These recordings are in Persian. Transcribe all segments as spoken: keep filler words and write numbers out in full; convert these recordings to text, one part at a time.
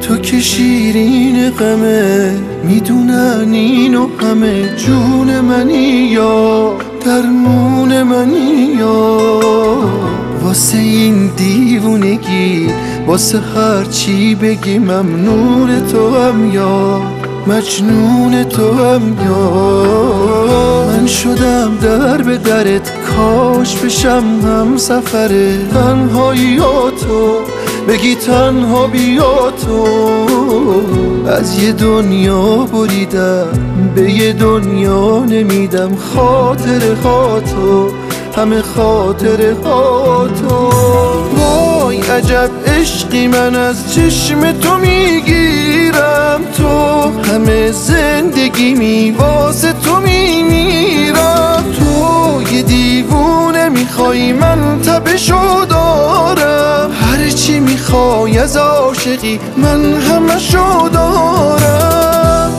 تو که شیرین غمه، میدونن اینو همه، جون منی یا درمون منی یا واسه این دیوونگی، واسه هر چی بگی ممنون تو هم یا مجنون تو هم یا من شدم در به درت، کاش بشم هم سفره تنهایی ها تو بگی تنها بیا تو از یه دنیا بریدم به یه دنیا نمیدم خاطر خاطر همه خاطر خاطر وای عجب عشقی من از چشم تو میگیرم تو همه زندگی می واسه تو میمیرم تو یه دیوونه میخوای من تبشو دارم هرچی میخوای از عاشقی من همشو دارم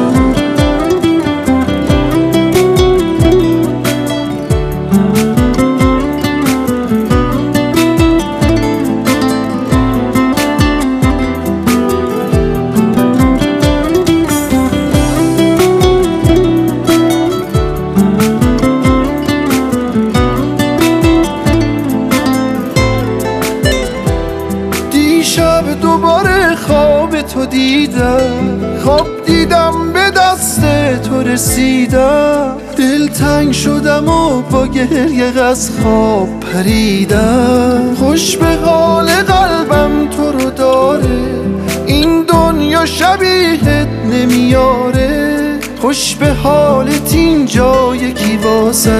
شب دوباره خواب تو دیدم خواب دیدم به دست تو رسیدم دل تنگ شدم و با گریه از خواب پریدم خوش به حال قلبم تو رو داره این دنیا شبیهت نمیاره خوش به حالت اینجا یکی واسط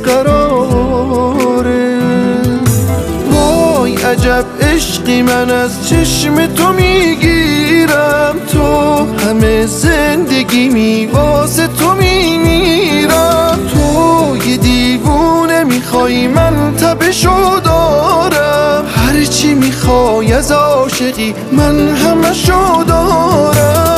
بیقراره عجب عشقی من از چشم تو میگیرم تو همه زندگی می واسه تو میمیرم تو یه دیوونه میخوای من تبشو دارم هرچی میخوای از عاشقی من همشو دارم